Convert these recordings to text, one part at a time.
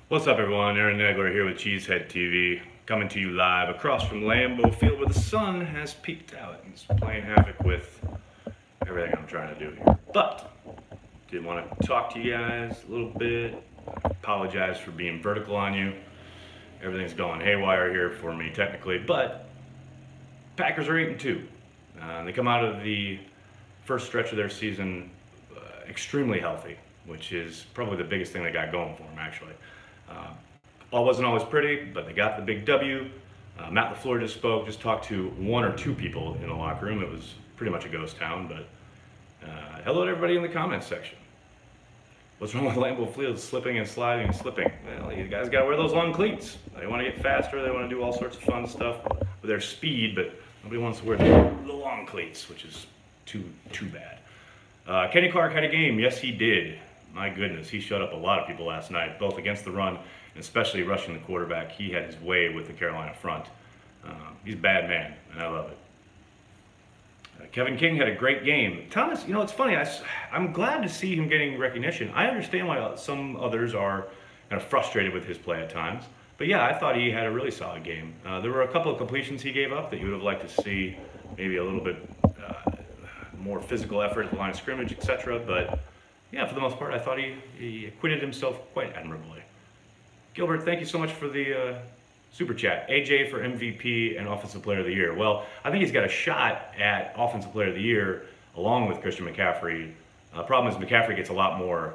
What's up, everyone? Aaron Nagler here with Cheesehead TV, coming to you live across from Lambeau Field, where the sun has peeked out and is playing havoc with everything I'm trying to do here. But did want to talk to you guys a little bit. Apologize for being vertical on you. Everything's going haywire here for me technically, but Packers are 8-2. They come out of the first stretch of their season extremely healthy, which is probably the biggest thing they got going for them, actually. All wasn't always pretty, but they got the big W. Matt LaFleur just talked to one or two people in the locker room. It was pretty much a ghost town, but hello to everybody in the comments section. What's wrong with Lambeau Field slipping and sliding and slipping? Well, you guys got to wear those long cleats. They want to get faster. They want to do all sorts of fun stuff with their speed, but nobody wants to wear the long cleats, which is too bad. Kenny Clark had a game. Yes, he did. My goodness, he shut up a lot of people last night, both against the run and especially rushing the quarterback. He had his way with the Carolina front. He's a bad man, and I love it. Kevin King had a great game. Thomas, it's funny. I'm glad to see him getting recognition. I understand why some others are kind of frustrated with his play at times. But yeah, I thought he had a really solid game. There were a couple of completions he gave up that you would have liked to see, maybe a little bit more physical effort at the line of scrimmage, etc. But yeah, for the most part, I thought he acquitted himself quite admirably. Gilbert, thank you so much for the super chat. AJ for MVP and Offensive Player of the Year. Well, I think he's got a shot at Offensive Player of the Year along with Christian McCaffrey. Problem is McCaffrey gets a lot more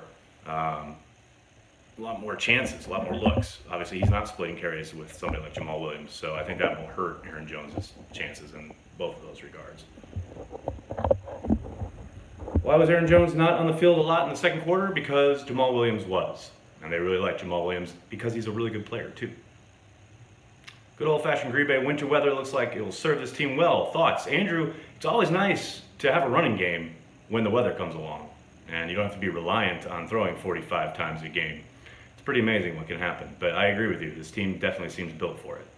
chances, a lot more looks. Obviously, he's not splitting carries with somebody like Jamal Williams, so I think that will hurt Aaron Jones' chances in both of those regards. Why was Aaron Jones not on the field a lot in the second quarter? Because Jamal Williams was. And they really like Jamal Williams because he's a really good player, too. Good old-fashioned Green Bay winter weather looks like it will serve this team well. Thoughts? Andrew, it's always nice to have a running game when the weather comes along. And you don't have to be reliant on throwing 45 times a game. It's pretty amazing what can happen. But I agree with you. This team definitely seems built for it.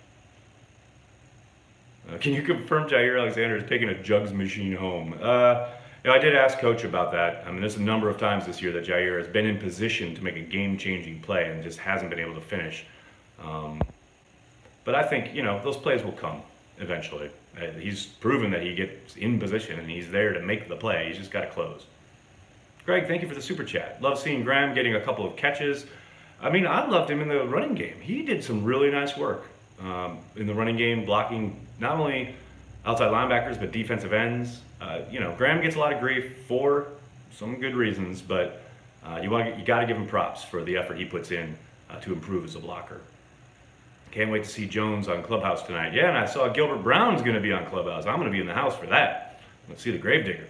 Can you confirm Jaire Alexander is taking a jugs machine home? I did ask Coach about that. I mean, there's a number of times this year that Jaire has been in position to make a game-changing play and just hasn't been able to finish. But I think, those plays will come eventually. He's proven that he gets in position and he's there to make the play. He's just got to close. Greg, thank you for the super chat. Love seeing Graham getting a couple of catches. I mean, I loved him in the running game. He did some really nice work in the running game, blocking not only outside linebackers, but defensive ends. Graham gets a lot of grief for some good reasons, but you got to give him props for the effort he puts in to improve as a blocker. Can't wait to see Jones on Clubhouse tonight. Yeah, and I saw Gilbert Brown's going to be on Clubhouse. I'm going to be in the house for that. Let's see the Gravedigger.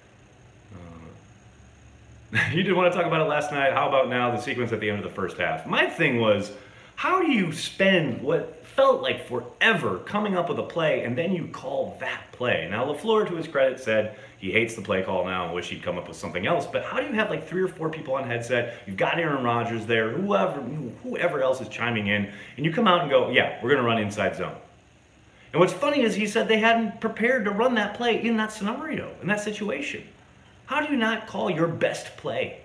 You didn't want to talk about it last night. How about now, the sequence at the end of the first half? My thing was, how do you spend what felt like forever coming up with a play and then you call that play? Now, LaFleur, to his credit, said he hates the play call now and wish he'd come up with something else. But how do you have like 3 or 4 people on headset? You've got Aaron Rodgers there, whoever else is chiming in, and you come out and go, yeah, we're going to run inside zone. And what's funny is he said they hadn't prepared to run that play in that scenario, in that situation. How do you not call your best play?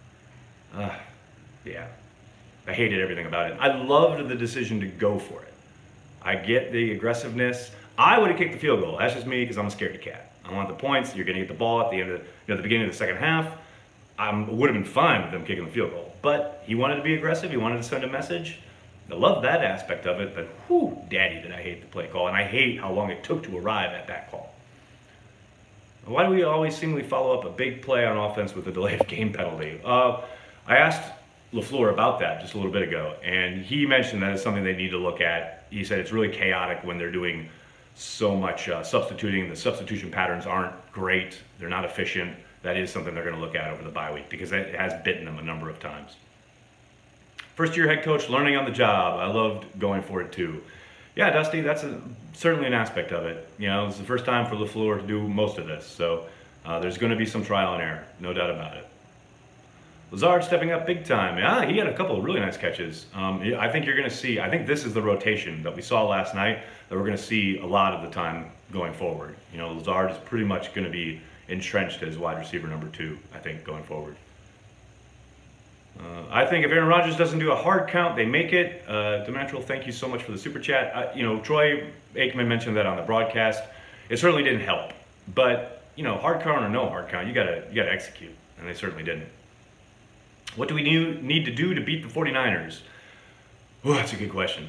Yeah. I hated everything about it. I loved the decision to go for it. I get the aggressiveness. I would have kicked the field goal. That's just me because I'm a scaredy cat. I want the points. You're going to get the ball at the end of the beginning of the second half. I would have been fine with them kicking the field goal. But he wanted to be aggressive. He wanted to send a message. I love that aspect of it. But whew, daddy, did I hate the play call. And I hate how long it took to arrive at that call. Why do we always seemingly follow up a big play on offense with a delayed game penalty? I asked LaFleur about that just a little bit ago, and he mentioned that it's something they need to look at. He said it's really chaotic when they're doing so much substituting. The substitution patterns aren't great. They're not efficient. That is something they're going to look at over the bye week because it has bitten them a number of times. First-year head coach learning on the job. I loved going for it too. Yeah, Dusty, that's certainly an aspect of it. It's the first time for LaFleur to do most of this, so there's going to be some trial and error, no doubt about it. Lazard stepping up big time. Yeah, he had a couple of really nice catches. I think you're going to see, I think this is the rotation that we saw last night that we're going to see a lot of the time going forward. Lazard is pretty much going to be entrenched as wide receiver number 2, I think, going forward. I think if Aaron Rodgers doesn't do a hard count, they make it. Demetrial, thank you so much for the super chat. Troy Aikman mentioned that on the broadcast. It certainly didn't help. But, hard count or no hard count, you gotta execute. And they certainly didn't. What do we need to do to beat the 49ers? Oh, that's a good question.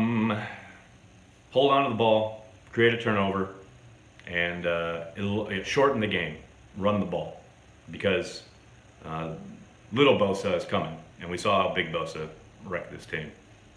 Hold on to the ball, create a turnover, and it'll shorten the game. Run the ball. Because little Bosa is coming, and we saw how big Bosa wrecked this team.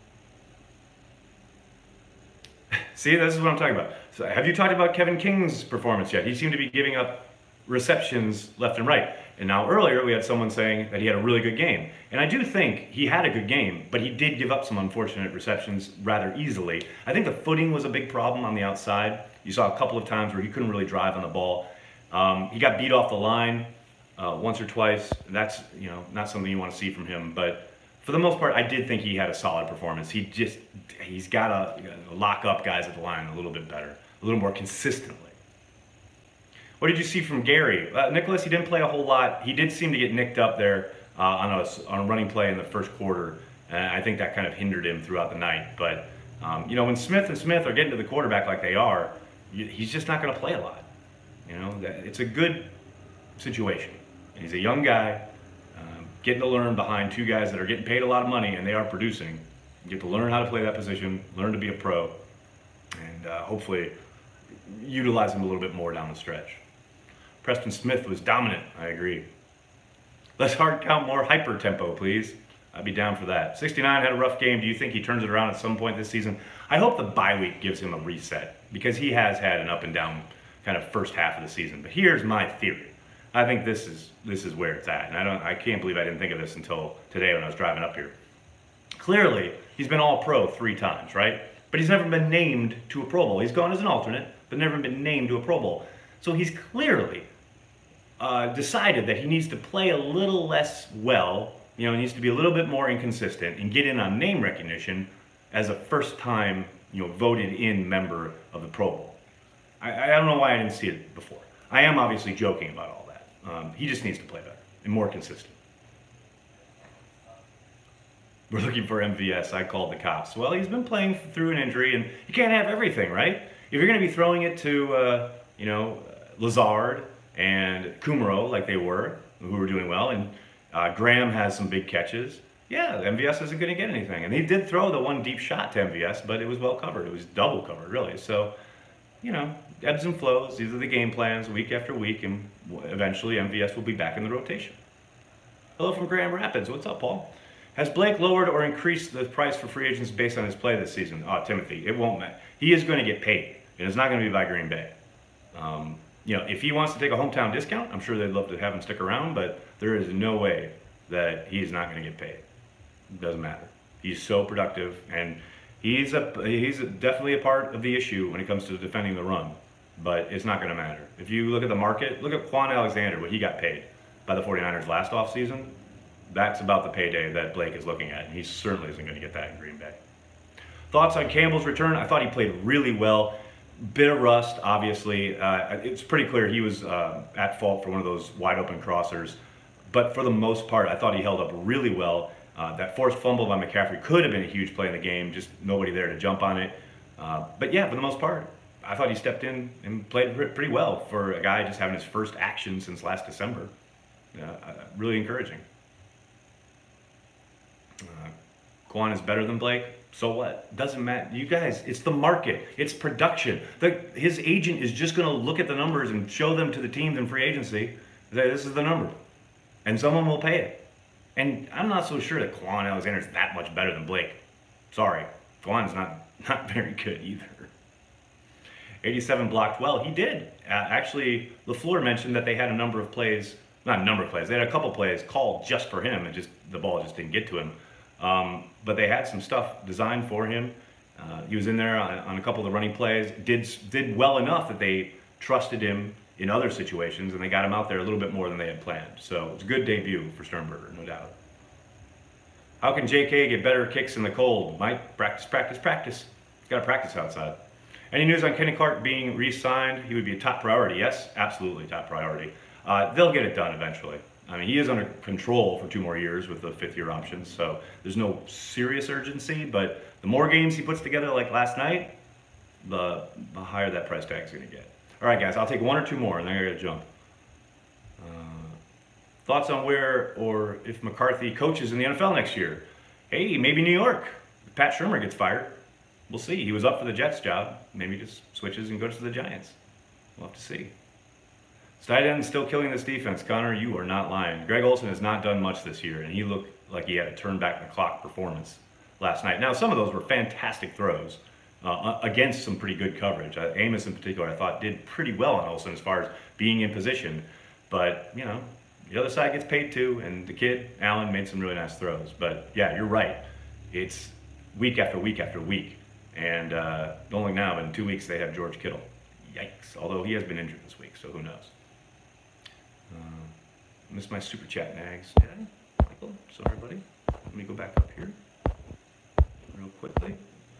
See, this is what I'm talking about. So have you talked about Kevin King's performance yet? He seemed to be giving up receptions left and right. And now earlier we had someone saying that he had a really good game. And I do think he had a good game, but he did give up some unfortunate receptions rather easily. I think the footing was a big problem on the outside. You saw a couple of times where he couldn't really drive on the ball. He got beat off the line once or twice. That's not something you want to see from him. But for the most part, I did think he had a solid performance. He's got to lock up guys at the line a little bit better, a little more consistently. What did you see from Gary? Nicholas, he didn't play a whole lot. He did seem to get nicked up there on a running play in the first quarter. And I think that kind of hindered him throughout the night. But, when Smith and Smith are getting to the quarterback like they are, he's just not going to play a lot. It's a good situation. He's a young guy getting to learn behind two guys that are getting paid a lot of money, and they are producing. You get to learn how to play that position, learn to be a pro, and hopefully utilize him a little bit more down the stretch. Preston Smith was dominant. I agree. Let's hard count more hyper tempo, please. I'd be down for that. 69 had a rough game. Do you think he turns it around at some point this season? I hope the bye week gives him a reset, because he has had an up and down kind of first half of the season. But here's my theory. I think this is where it's at, and I can't believe I didn't think of this until today when I was driving up here. Clearly, he's been All-Pro 3 times, right? But he's never been named to a Pro Bowl. He's gone as an alternate, but never been named to a Pro Bowl. So he's clearly decided that he needs to play a little less well. He needs to be a little bit more inconsistent and get in on name recognition as a first-time, voted in member of the Pro Bowl. I don't know why I didn't see it before. I am obviously joking about all that. He just needs to play better and more consistent. We're looking for MVS. I called the cops. Well, he's been playing through an injury, and you can't have everything, right? If you're going to be throwing it to, Lazard and Kumaro like they were, who were doing well, and Graham has some big catches, yeah, MVS isn't going to get anything. And he did throw the one deep shot to MVS, but it was well covered. It was double covered, really. So, ebbs and flows. These are the game plans week after week, and eventually MVS will be back in the rotation. Hello from Grand Rapids. What's up, Paul? Has Blake lowered or increased the price for free agents based on his play this season? Oh, Timothy, it won't matter. He is going to get paid, and it's not going to be by Green Bay. If he wants to take a hometown discount, I'm sure they'd love to have him stick around, but there is no way that he's not going to get paid. It doesn't matter. He's so productive, and he's definitely a part of the issue when it comes to defending the run, but it's not going to matter. If you look at the market, look at Quan Alexander, what he got paid by the 49ers last offseason. That's about the payday that Blake is looking at, and he certainly isn't going to get that in Green Bay. Thoughts on Campbell's return? I thought he played really well. Bit of rust, obviously. It's pretty clear he was at fault for one of those wide-open crossers. But for the most part, I thought he held up really well. That forced fumble by McCaffrey could have been a huge play in the game, just nobody there to jump on it. But yeah, for the most part, I thought he stepped in and played pretty well for a guy just having his first action since last December. Really encouraging. Quan is better than Blake. So what? Doesn't matter. You guys, it's the market. It's production. His agent is just going to look at the numbers and show them to the teams in free agency. Say, this is the number. And someone will pay it. And I'm not so sure that Quan Alexander is that much better than Blake. Sorry. Quan's not very good either. 87 blocked well. He did. Actually, LaFleur mentioned that they had a number of plays, not a number of plays, they had a couple plays called just for him, and the ball just didn't get to him. But they had some stuff designed for him. He was in there on a couple of the running plays, did well enough that they trusted him in other situations, and they got him out there a little bit more than they had planned. So it's a good debut for Sternberger, no doubt. How can JK get better kicks in the cold? Mike, practice, practice, practice. He's got to practice outside. Any news on Kenny Clark being re-signed? He would be a top priority. Yes, absolutely top priority. They'll get it done eventually. I mean, he is under control for 2 more years with the 5th-year option, so there's no serious urgency, but the more games he puts together like last night, the higher that price tag is going to get. All right, guys, I'll take 1 or 2 more, and then I got to jump. Thoughts on where or if McCarthy coaches in the NFL next year? Hey, maybe New York. If Pat Shurmur gets fired, we'll see. He was up for the Jets job. Maybe he just switches and goes to the Giants. We'll have to see. Stidham still killing this defense. Connor, you are not lying. Greg Olsen has not done much this year, and he looked like he had a turn back the clock performance last night. Now, some of those were fantastic throws against some pretty good coverage. Amos in particular, I thought, did pretty well on Olsen as far as being in position. But, you know, the other side gets paid too, and the kid, Allen, made some really nice throws. But, yeah, you're right. It's week after week after week. And don't look now, but in 2 weeks they have George Kittle. Yikes. Although he has been injured this week, so who knows. Missed my super chat, Nags. Did I? Michael? Sorry, buddy. Let me go back up here real quickly.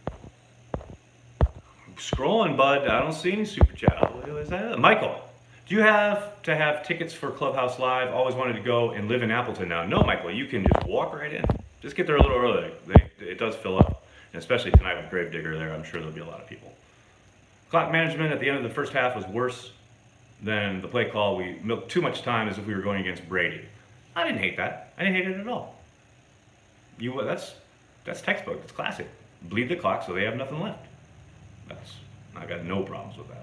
I'm scrolling, bud. I don't see any super chat. What is that? Michael, do you have to have tickets for Clubhouse Live? Always wanted to go and live in Appleton now. No, Michael, you can just walk right in. Just get there a little early. It does fill up. And especially tonight with Gravedigger there, I'm sure there'll be a lot of people. Clock management at the end of the first half was worse than the play call. We milked too much time as if we were going against Brady. I didn't hate that. I didn't hate it at all. That's textbook. It's classic. Bleed the clock so they have nothing left. I got no problems with that.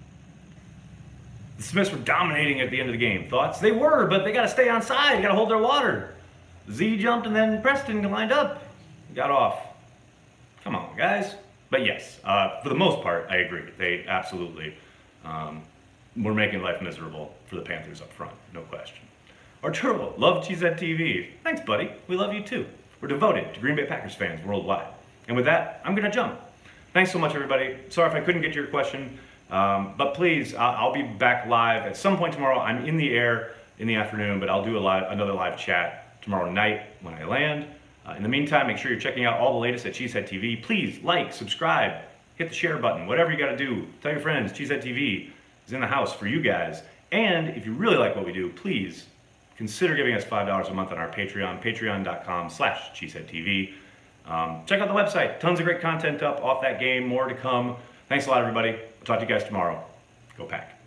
The Smiths were dominating at the end of the game. Thoughts? They were, but they got to stay on side. They got to hold their water. Z jumped and then Preston lined up. Got off. Come on, guys. But yes, for the most part, I agree. They absolutely were making life miserable for the Panthers up front. No question. Arturo, love Cheesehead TV. Thanks, buddy. We love you too. We're devoted to Green Bay Packers fans worldwide. And with that, I'm going to jump. Thanks so much, everybody. Sorry if I couldn't get to your question, but please, I'll be back live at some point tomorrow. I'm in the air in the afternoon, but I'll do another live chat tomorrow night when I land. In the meantime, make sure you're checking out all the latest at Cheesehead TV. Please like, subscribe, hit the share button, whatever you got to do. Tell your friends, Cheesehead TV is in the house for you guys. And if you really like what we do, please consider giving us $5 a month on our Patreon, patreon.com/CheeseheadTV. Check out the website. Tons of great content up off that game. More to come. Thanks a lot, everybody. I'll talk to you guys tomorrow. Go Pack.